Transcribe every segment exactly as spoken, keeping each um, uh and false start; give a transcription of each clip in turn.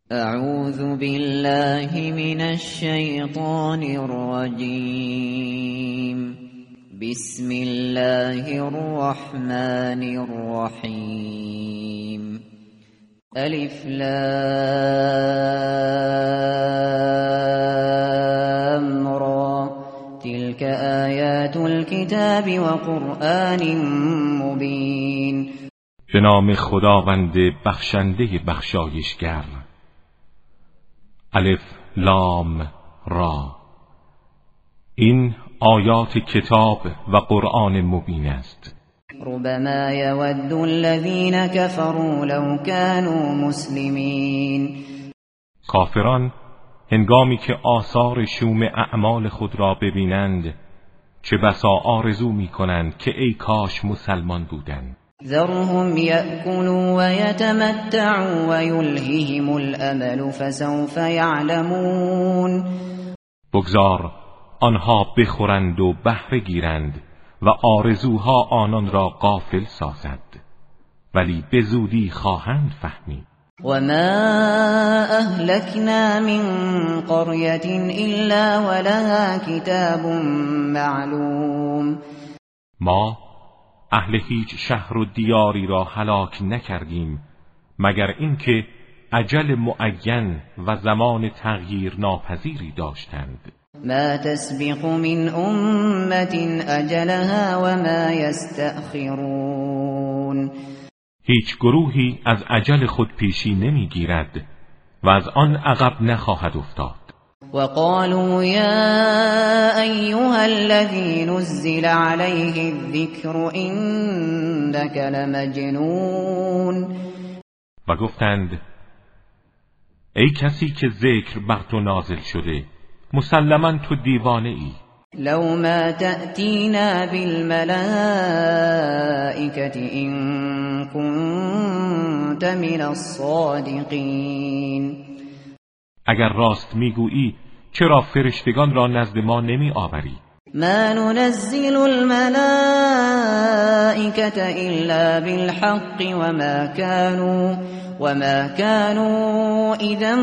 اعوذ بالله من الشیطان الرجیم. بسم الله الرحمن الرحیم. الف لام را تلك آیات الكتاب و قرآن مبین. به نام خداوند بخشنده بخشایشگر. الف لام را. این آیات کتاب و قرآن مبین است. ربما یود الذین کفروا لو كانوا مسلمین. کافران هنگامی که آثار شوم اعمال خود را ببینند چه بسا آرزو می کنند که ای کاش مسلمان بودند. ذرهم یأکلوا و یتمتعوا و یلههم الامل فسوف یعلمون. بگذار آنها بخورند و بهره گیرند و آرزوها آنان را غافل سازد، ولی به زودی خواهند فهمید. و ما اهلکنا من قرية الا ولها کتاب معلوم. ما اهل هیچ شهر و دیاری را هلاک نکردیم مگر اینکه اجل معین و زمان تغییر ناپذیری داشتند. ما تسبق من امت اجلها و ما یستأخرون. هیچ گروهی از اجل خود پیشی نمیگیرد و از آن عقب نخواهد افتاد. وقالوا يا أيها الذي نزل عليه الذكر إنك لمجنون. و گفتند ای کسی که ذکر بر تو نازل شده مسلماً تو دیوانه ای. لو ما تأتینا بالملائکة إن كنت من الصادقین. اگر راست میگویی چرا فرشتگان را نزد ما نمی آوری؟ ما ننزل الملائکة الا بالحق وما كانوا وما كانوا اذا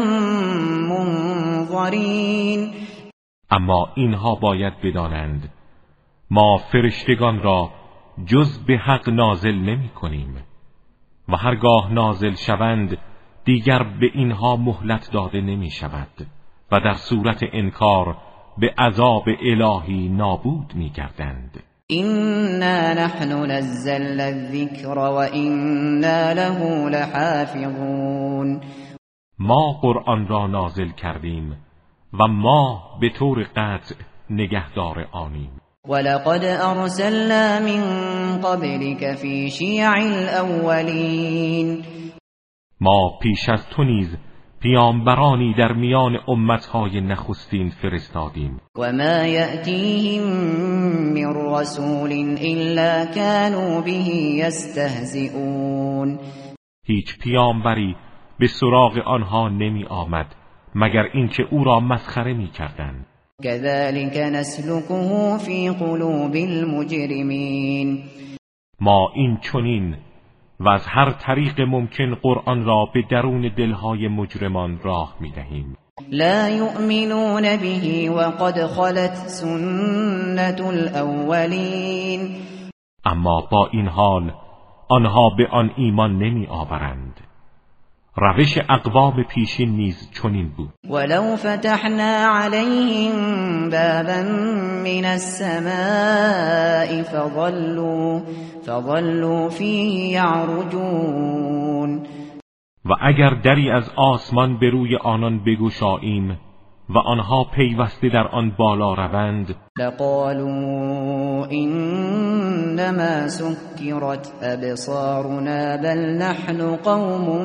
منظرین. اما اینها باید بدانند ما فرشتگان را جز به حق نازل نمی کنیم و هرگاه نازل شوند دیگر به اینها مهلت داده نمی شود و در صورت انکار به عذاب الهی نابود می گردند. إنا نحن نزلنا الذکر و إنا له لحافظون. ما قرآن را نازل کردیم و ما به طور قطع نگهدار آنیم. ولقد ارسلنا من قبلك في شیع الاولین. ما پیش از تو نیز پیامبرانی در میان امتهای نخستین فرستادیم. و ما یأتیهم من رسول الا كانوا به یستهزئون. هیچ پیامبری به سراغ آنها نمی آمد مگر اینکه او را مسخره می کردند. كذلك نسلكه في قلوب المجرمین. ما این چنین و از هر طریق ممکن قرآن را به درون دلهای مجرمان راه می دهیم. لا يؤمنون به وقد خلت سنت الاولین. اما با این حال آنها به آن ایمان نمی آورند. روش اقوام پیشین نیز چنین بود. ولو فتحنا عليهم بابا من السماء فظلوا فظلوا فيه يعرجون. و اگر دری از آسمان به روی آنان بگشاییم و آنها پیوسته در آن بالا روند، لقالوا انما سكرت ابصارنا بل نحن قوم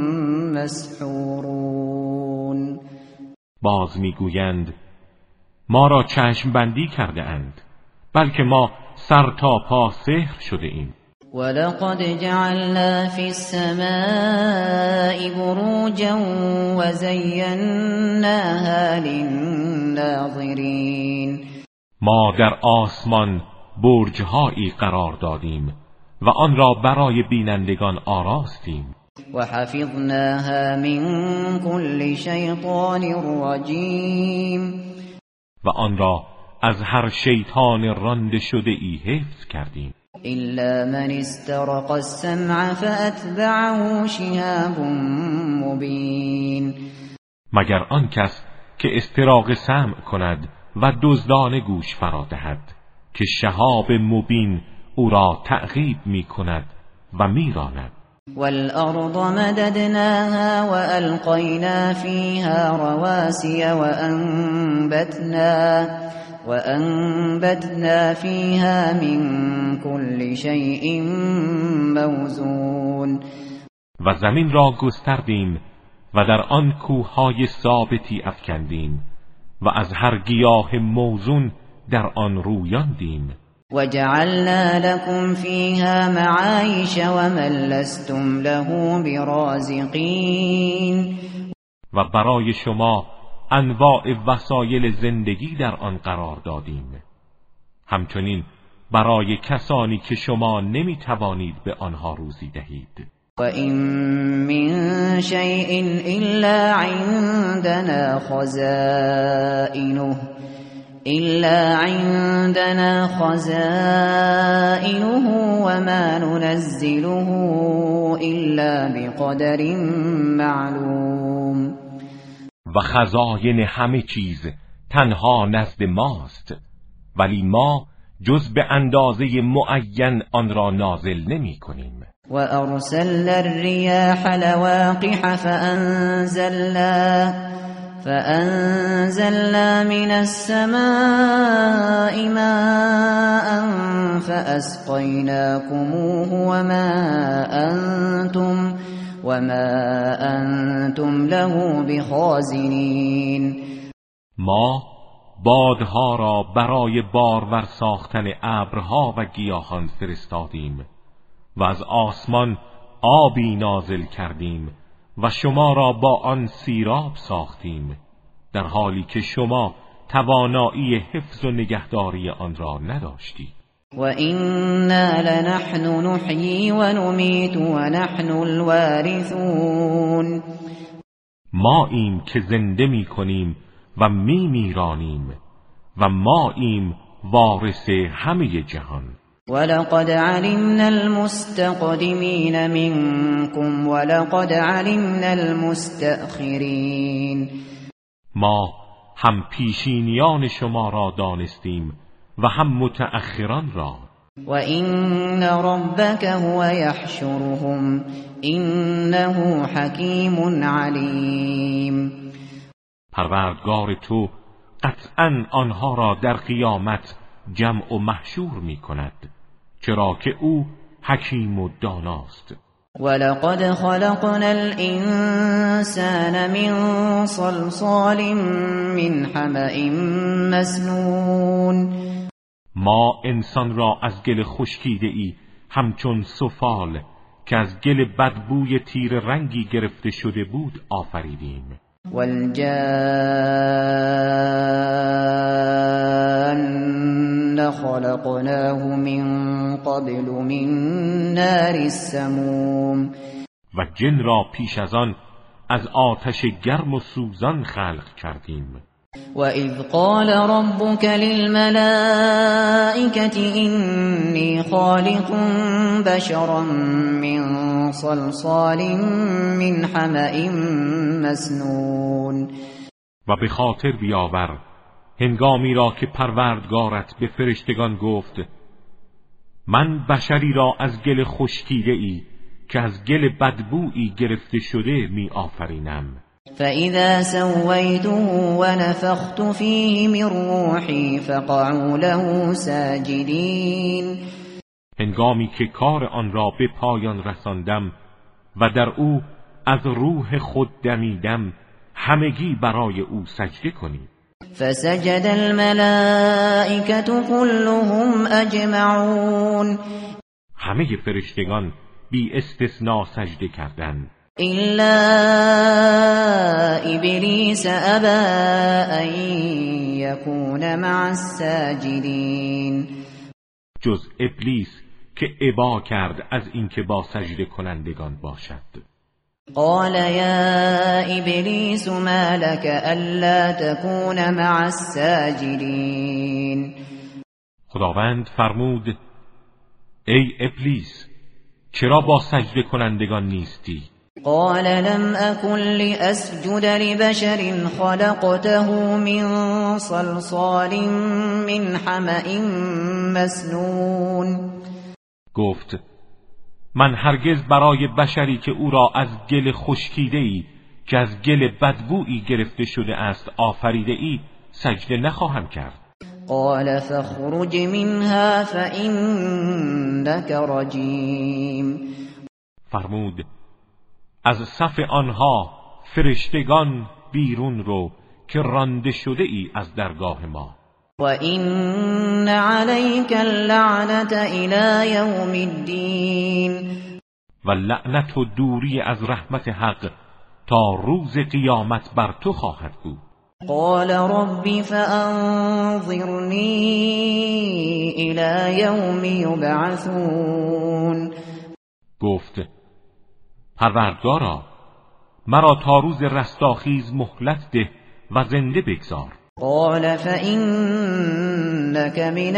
مسحورون. باز میگویند ما را چشم بندی کرده اند، بلکه ما سر تا پا سحر شده ایم. ولقد جعلنا في السماء بروجا وزيناها للناظرين. ما در آسمان برج‌هایی قرار دادیم و آن را برای بینندگان آراستیم. وحفظناها من كل شیطان رجیم و آن را از هر شیطان رانده شده ای حفظ کردیم. إلا من استرق السمع فأتبعه شهاب مبین مگر آن کس که استراق سمع کند و دزدانه گوش فرا دهد که شهاب مبین او را تعقیب می کند و می راند. والأرض مددناها وألقينا فيها رواسي وأنبتنا وأنبتنا فيها من كل شيء موزون و زمین را گستردیم و در آن کوههای ثابتی افکندیم و از هر گیاه موزون در آن رویاندیم. وجعلنا لكم فيها معايش ومن لستم له برازقين و برای شما انواع وسایل زندگی در آن قرار دادیم، همچنین برای کسانی که شما نمی توانید به آنها روزی دهید. و این من شیء الا عندنا خزائنه إلا عندنا خزائنه وما ننزله إلا بقدر معلوم و خزاین همه چیز تنها نزد ماست، ولی ما جز به اندازه معین آن را نازل نمی کنیم. و ارسلنا الرياح لواقح فأنزلنا فأنزلنا من السماء ماء فأسقيناكموه وما أنتم وما أنتم له بخازنین ما بادها را برای بارور ساختن ابرها و گیاهان فرستادیم و از آسمان آبی نازل کردیم و شما را با آن سیراب ساختیم، در حالی که شما توانایی حفظ و نگهداری آن را نداشتید. و اینا لنحن نحیی و نمیت و نحن الوارثون ما ایم که زنده می کنیم و می میرانیم و ما ایم وارث همه جهان. ولقد علمنا المستقدمين منكم ولقد علمنا المستأخرين ما هم پیشینیان شما را دانستیم و هم متأخران را. و این ربک هو یحشرهم انه حکیم علیم پروردگار تو قطعاً آنها را در قیامت جمع و محشور می کند، چرا که او حکیم و داناست. ولقد خلقنا الانسان من صلصال من حمأ مسنون ما انسان را از گل خشکیده ای همچون سفال که از گل بدبوی تیر رنگی گرفته شده بود آفریدیم. والجان خلقناه من قبل من نار السموم و جن را پیش از آن از آتش گرم و سوزان خلق کردیم. و اذ قال ربك للملائكة إني خالق بشرا من صلصال من حمأ مسنون و به خاطر بیاور هنگامی را که پروردگارت به فرشتگان گفت من بشری را از گل خشکیده ای که از گل بدبویی گرفته شده می آفرینم. فإذا سويته ونفخت فيه من روحي فقعوا له ساجدين هنگامی که کار آن را به پایان رساندم و در او از روح خود دمیدم، همگی برای او سجده کنید. فسجد الملائكة كلهم اجمعون همه فرشتگان بی استثناء سجده کردند إلا إبليس أبى أن يكون مع الساجدين جز ابلیس که ابا کرد از اینکه با سجده کنندگان باشد. قال یا ابلیس ما لك الا تكون مع الساجدین. خداوند فرمود ای ابلیس چرا با سجده کنندگان نیستی؟ قال لم اكن لاسجد لبشر خلقته من صلصال من حمأ مسنون. گفت من هرگز برای بشری که او را از گل خشکیده‌ای که از گل بدبویی گرفته شده است آفریده ای سجده نخواهم کرد. قال فاخرج منها فإنك رجیم. فرمود از صف آنها فرشتگان بیرون رو که رانده شده ای از درگاه ما. و این علیک اللعنة الی یوم الدین. و لعنت و دوری از رحمت حق تا روز قیامت بر تو خواهد بود. قال رب فانظرنی الی یوم یبعثون. گفت پروردگارا مرا تا روز رستاخیز مهلت ده و زنده بگذار. قال فإنك من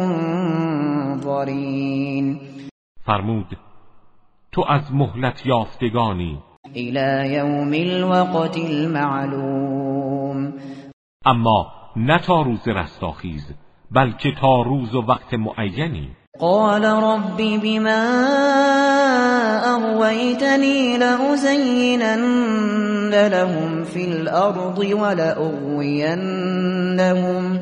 المنظرین. فرمود تو از مهلت یافتگانی الی یوم الوقت المعلوم. اما نه تا روز رستاخیز بلکه تا روز و وقت معینی. قال رب بما اغویتنی لأزینن لهم فی الارض ولأغوینهم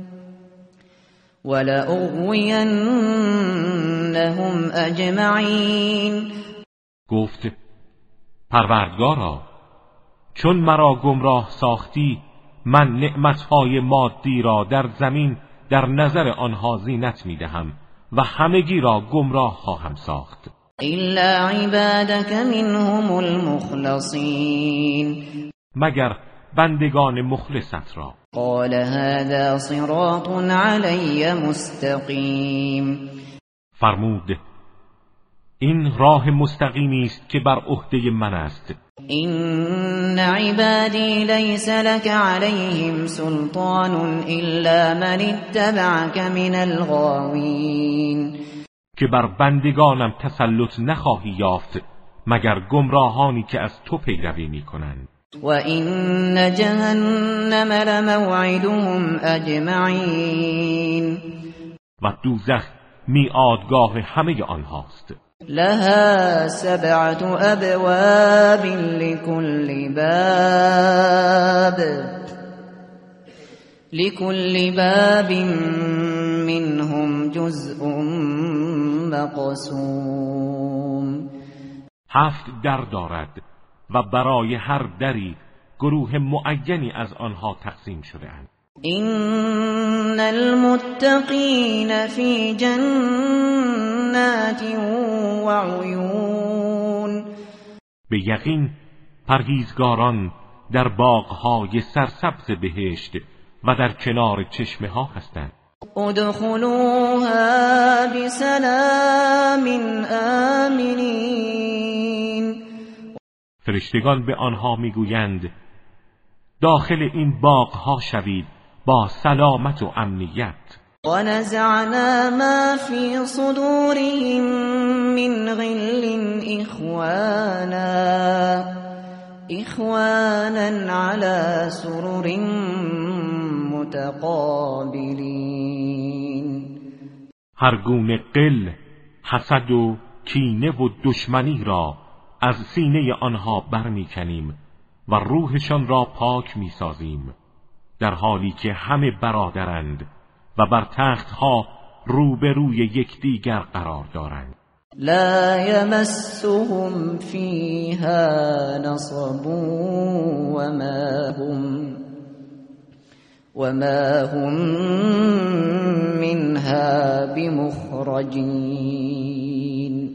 ولأغوینهم اجمعین. گفت پروردگارا چون مرا گمراه ساختی من نعمتهای مادی را در زمین در نظر آنها زینت میدهم و همگی را گمراه خواهم ساخت الا عبادك منهم المخلصین. مگر بندگان مخلصت را. قال هذا صراط علی مستقیم. فرمود این راه مستقیمی است که بر عهده من است. این عبادی لیس لك علیهم سلطان الا من اتبعك من الغاوین. که بر بندگانم تسلط نخواهی یافت مگر گمراهانی که از تو پیروی میکنند. و این جهنم لموعدهم اجمعین. و دوزخ میعادگاه همه آنهاست. لها سبعة ابواب لكل باب لكل باب منهم جزء مقسوم. هفت در دارد و برای هر دری گروه معینی از آنها تقسیم شده اند. این المتقین فی جنات و عیون. به یقین پرهیزگاران در باغ‌های سرسبز بهشت و در کنار چشمه ها هستند. ادخلوها بسلام آمنین. فرشتگان به آنها میگویند داخل این باغ‌ها شوید با سلامت و امنیت. و نزعنا ما فی صدورهم من غل اخوانا اخوانا على سرر متقابلین. هر گونه غل، حسد و کینه و دشمنی را از سینه آنها برمیکنیم و روحشان را پاک میسازیم در حالی که همه برادرند و بر تختها روبروی یکدیگر قرار دارند. لا یمسهم فیها نصب وما هم وما هم منها بمخرجین.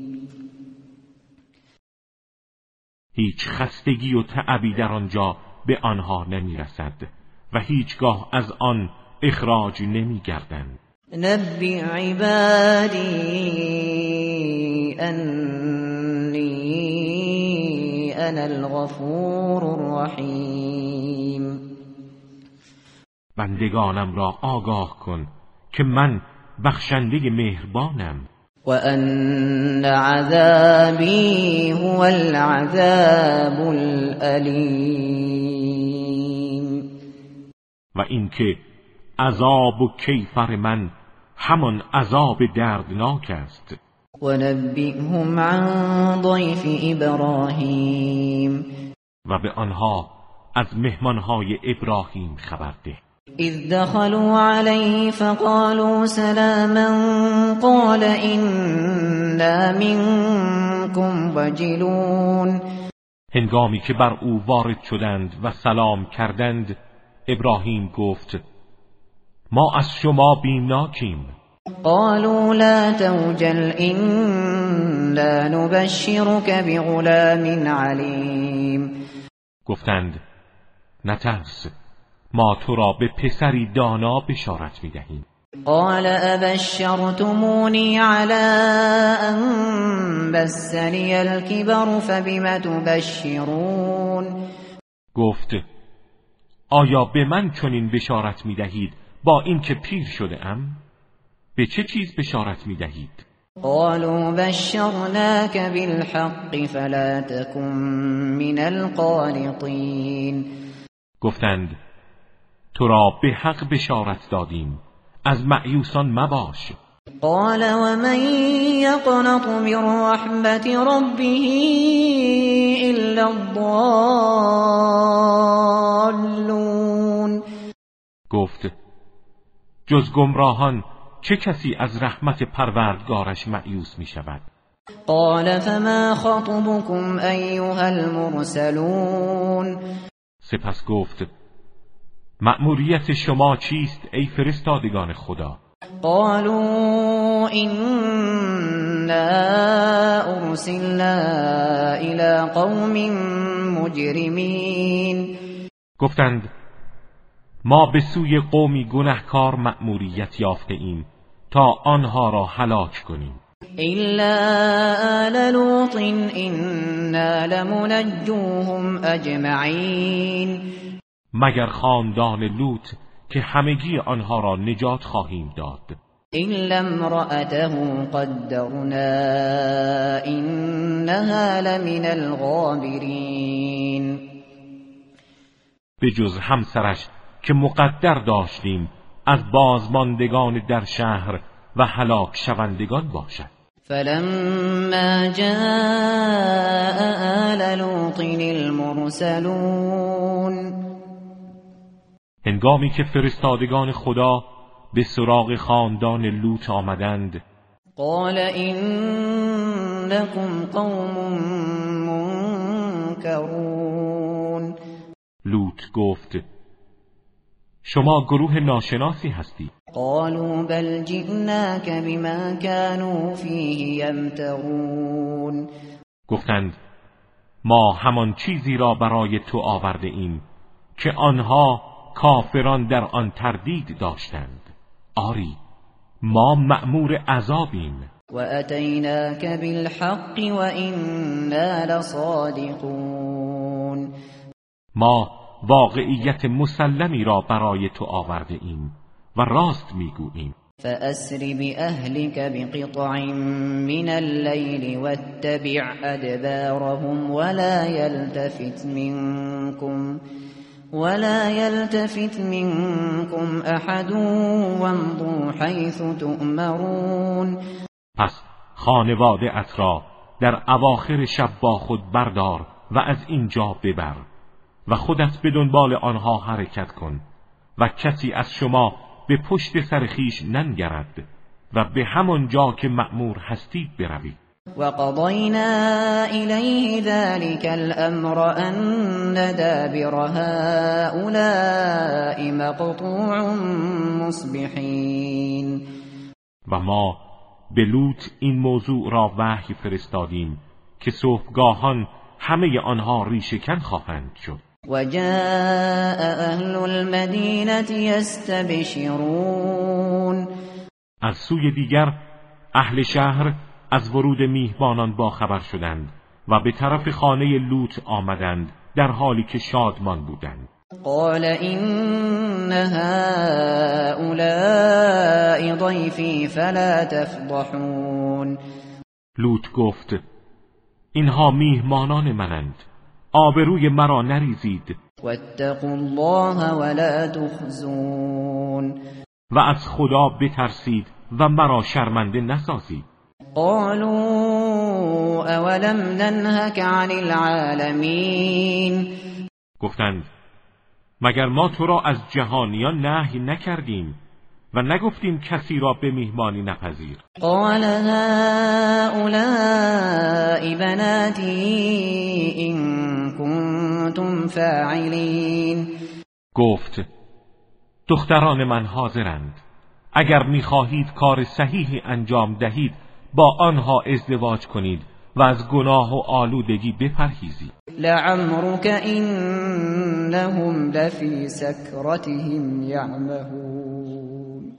هیچ خستگی و تعبی در آنجا به آنها نمیرسد و هیچگاه از آن اخراج نمیگردند. نبی عبادی انی انا الغفور الرحیم. بندگانم را آگاه کن که من بخشنده مهربانم. و ان عذابی هو العذاب الالیم. و اینکه عذاب و کیفر من همان عذاب دردناک است. و نبئهم عن ضیف ابراهیم. و به آنها از مهمانهای ابراهیم خبر ده. اذ دخلوا علیه فقالوا سلاما قال انا منکم وجلون. هنگامی که بر او وارد شدند و سلام کردند، ابراهیم گفت ما از شما بیمناکیم. قالوا لا توجل انا نبشرك بغلام علیم. گفتند نترس، ما تو را به پسری دانا بشارت می‌دهیم. قال ابشرتمونی علی ان مسنی الكبر فبم تبشرون. گفت آیا به من چنین بشارت می‌دهید با اینکه پیر شده ام؟ به چه چیز بشارت می‌دهید؟ قالوا بشرناك بالحق فلا تكن من القانطین. گفتند تو را به حق بشارت دادیم، از مایوسان مباش. قال ومن يقنط من رحمت ربه الا الضالون. گفت جز گمراهان چه کسی از رحمت پروردگارش مایوس می شود؟ قال فما خطبكم ایها المرسلون. سپس گفت مأموریت شما چیست ای فرستادگان خدا؟ قالوا إنا أرسلنا إلى قوم مجرمين. گفتند ما به سوی قومی گنهکار مأموریت یافته ایم تا آنها را هلاک کنیم. إلا آل لوط إنا لمنجوهم أجمعين. مگر خاندان لوط که همگی آنها را نجات خواهیم داد. إلا امرأته قدرنا إنها لمن الغابرین. به جز همسرش که مقدر داشتیم از بازماندگان در شهر و هلاک شوندگان باشد. فلما جاء آل لوط المرسلون. هنگامی که فرستادگان خدا به سراغ خاندان لوط آمدند، قال انکم قوم منکرون. لوط گفت شما گروه ناشناسی هستید. قالوا بل جئناك بما كانوا فيه يمترون. گفتند ما همان چیزی را برای تو آورده ایم که آنها کافران در آن تردید داشتند. آری ما مأمور عذابیم. و اتیناک بالحق و انا لصادقون. ما واقعیت مسلمی را برای تو آورده ایم و راست میگوییم. فأسر بأهلك بقطع من الليل واتبع أدبارهم ولا يلتفت منكم ولا يلتفت منكم أحد وامضوا حيث تؤمرون. پس خانواده ات را در اواخر شب با خود بردار و از اینجا ببر و خودت به دنبال آنها حرکت کن و کسی از شما به پشت سر خیش ننگرد و به همان جا که مأمور هستید بروید. و قضینا الیه ذلك الامر ان دابر هؤلاء مقطوع مصبحین. و ما به لوط این موضوع را وحی فرستادیم که صبحگاهان همه آنها ریشه‌کن خواهند شد. و جاء اهل المدینه یستبشرون. از سوی دیگر اهل شهر از ورود میهمانان با خبر شدند و به طرف خانه لوط آمدند در حالی که شادمان بودند. قال إن هؤلاء ضيفي فلا تفضحون. لوط گفت اینها میهمانان منند، آبروی مرا نریزید. واتقوا الله ولا تخزون. و از خدا بترسید و مرا شرمنده نسازید. قالوا اولم ننهك عن العالمین. گفتند مگر ما تو را از جهانیان نهی نکردیم و نگفتیم کسی را به میهمانی نپذیر. قال هؤلاء بناتی ان کنتم فاعلین. گفت دختران من حاضرند، اگر میخواهید کار صحیحی انجام دهید با آنها ازدواج کنید و از گناه و آلودگی بپرهیزید. لعمرك انهم لفی سکرتهم یعمهون.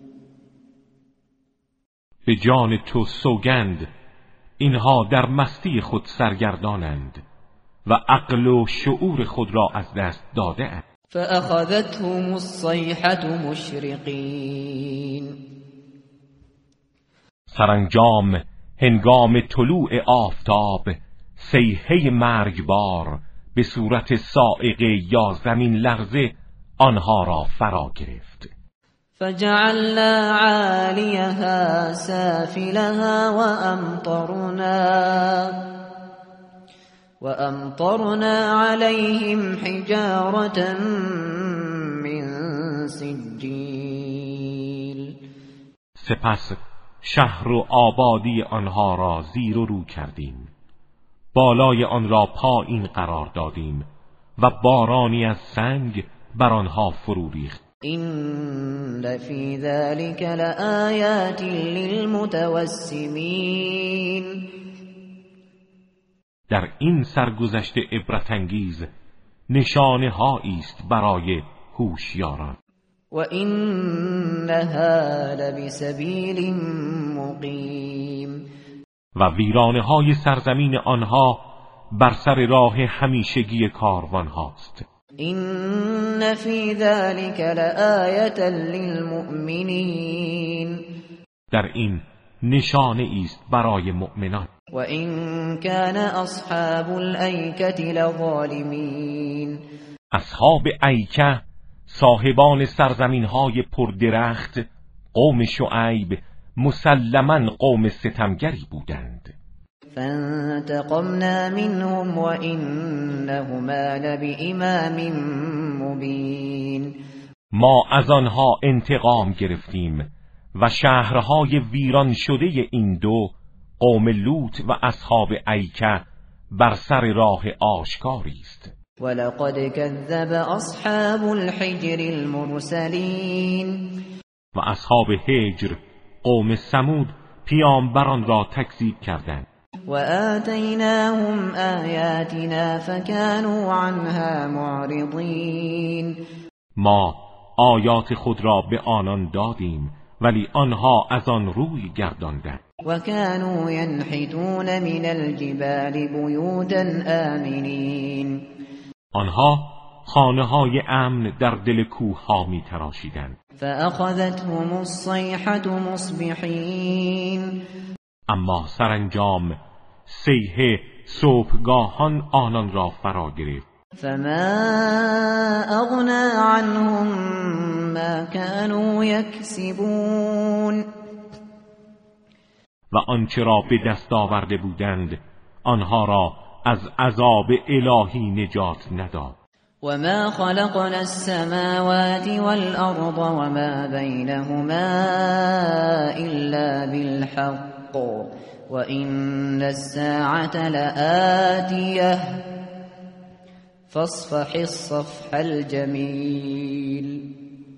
به جان تو سوگند، اینها در مستی خود سرگردانند و عقل و شعور خود را از دست داده اند. فأخذتهم الصيحة مشرقین. سرانجام هنگام طلوع آفتاب صیحه مرگبار به صورت صاعقه یا زمین لرزه آنها را فرا گرفت. فجعلنا عالیها سافلها وامطرنا وامطرنا عليهم حجارة من سجیل. سپس شهر و آبادی آنها را زیر و رو کردیم، بالای آن را پایین قرار دادیم و بارانی از سنگ بر آنها فرو ریخت. این فی ذلک لآیات للمتوسمین. در این سرگذشت عبرت انگیز نشانه هایی است برای هوشیاران. و اینها لبسبیل مقیم. و ویرانه های سرزمین آنها بر سر راه همیشگی کاروان هاست. این فی ذلک لآیة للمؤمنین. در این نشانه است برای مؤمنان. و این کان اصحاب الایکة لظالمین. اصحاب ایکه، صاحبان سرزمین های پردرخت، قوم شعیب مسلماً قوم ستمگری بودند. فانتقمنا منهم و انهما لبإمام مبین. ما از آنها انتقام گرفتیم و شهرهای ویران شده این دو، قوم لوط و اصحاب ایکه، بر سر راه آشکاری است. ولقد كذب اصحاب الحجر المرسلین. و اصحاب حجر، قوم ثمود، پیامبران را تکذیب کردند. و آتیناهم آیاتنا فكانوا عنها معرضین. ما آیات خود را به آنان دادیم ولی آنها از آن روی گرداندند. و كانوا ينحتون من الجبال بیوتا آمنین. آنها خانه های امن در دل کوه ها می تراشیدند. فأخذتهم الصیحة مصبحین. اما سرانجام صیحه صبحگاهان آنان را فرا گرفت. فما اغنى عنهم ما كانوا یکسبون. و آنچه را به دست آورده بودند آنها را از عذاب الهی نجات نداد. و ما خلقنا السماوات والارض وما بینهما الا بالحق و ان الساعة لآتیه فاصفح الصفح الجمیل.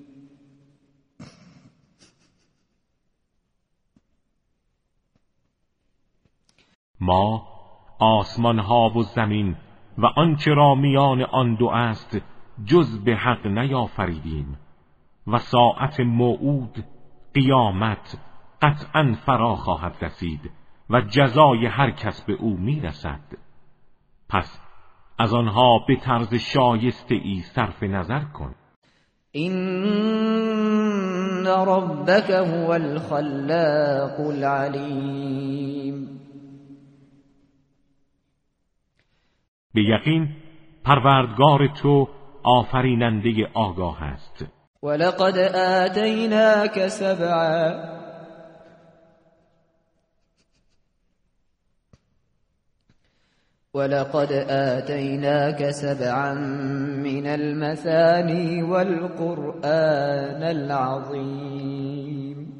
ما آسمان ها و زمین و آنچه را میان آن دو است جز به حق نیافریدیم و ساعت موعود قیامت قطعا فرا خواهد رسید و جزای هر کس به او میرسد. پس از آنها به طرز شایسته ای صرف نظر کن. این ربک هو الخلاق العلیم. به یقین پروردگار تو آفریننده آگاه است. ولقد آتیناک سبعا ولقد آتیناک سبعا من المثانی والقرآن العظیم.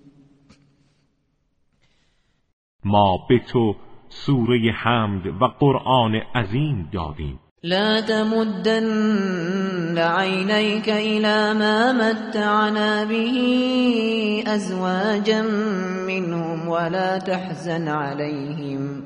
ما به تو سوره حمد و قرآن عظیم دادیم. لا تمدن عینیک الی ما متعنا به ازواجا منهم ولا تحزن علیهم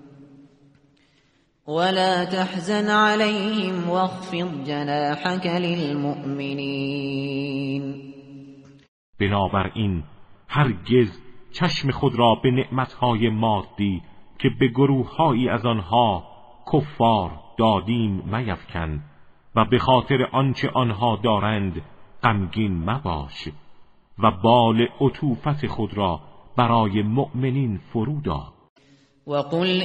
ولا تحزن علیهم واخفض جناحك للمؤمنین. بنابراین هرگز چشم خود را به نعمتهای مادی که به گروههایی از آنها کفار دادیم میفکن و به خاطر آنچه آنها دارند غمگین مباش و بال عطوفت خود را برای مؤمنین فرود آر. وقل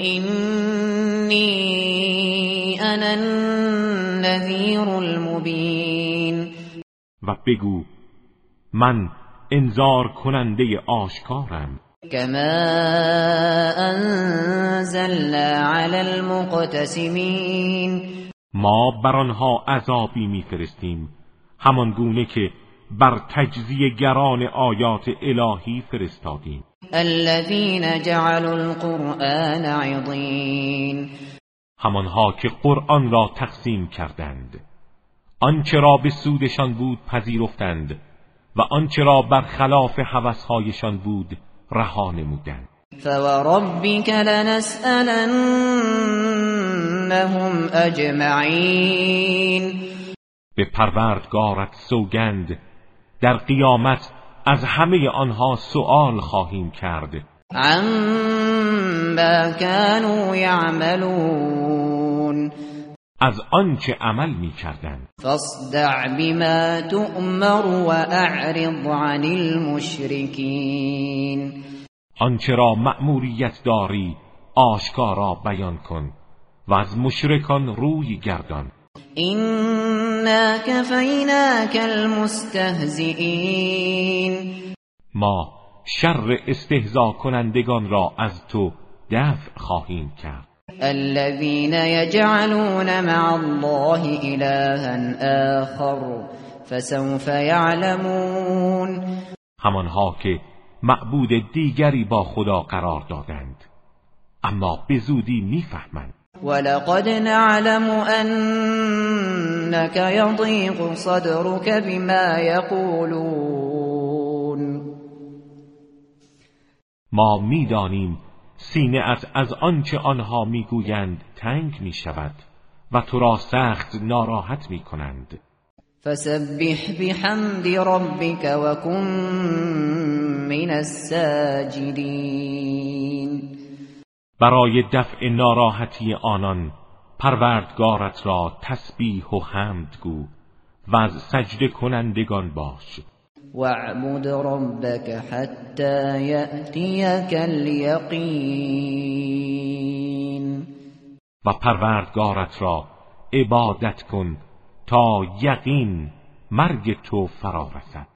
إني أنا النذير المبين. و بگو من انذار کننده آشکارم. كما انزلنا على المقتسمين. ما بر آنها عذابی میفرستیم همان گونه که بر تجزیه گران آیات الهی فرستادیم. الذين جعلوا القرآن عضين. همانها که قرآن را تقسیم کردند، آنچه را به سودشان بود پذیرفتند و آنچه را بر خلاف هوسهایشان بود رها نمودند. فوربك لنسألنهم اجمعین. به پروردگارت سوگند در قیامت از همه آنها سؤال خواهیم کرد. عما كانوا يعملون. از آنچه عمل می کردند. فاصدع بما تؤمر واعرض عن المشرکین. آنچه را مأموریت داری آشکارا بیان کن و از مشرکان روی گردان. إنا كفیناک المستهزئین. ما شر استهزا کنندگان را از تو دفع خواهیم کرد. الذين يجعلون مع الله إلها آخر فسوف يعلمون. همانها که معبود دیگری با خدا قرار دادند اما به زودی میفهمند. ولقد نعلم أنك يضيق صدرك بما يقولون. ما میدانیم سینه از از آنچه آنها میگویند تنگ میشود و تو را سخت ناراحت میکنند. فسبح بحمد ربك وكن من الساجدین. برای دفع ناراحتی آنان پروردگارت را تسبیح و حمد گو و از سجده کنندگان باش. واعبد ربك حتى يأتيك اليقین. و پروردگارت را عبادت کن تا یقین مرگ تو فرا رسد.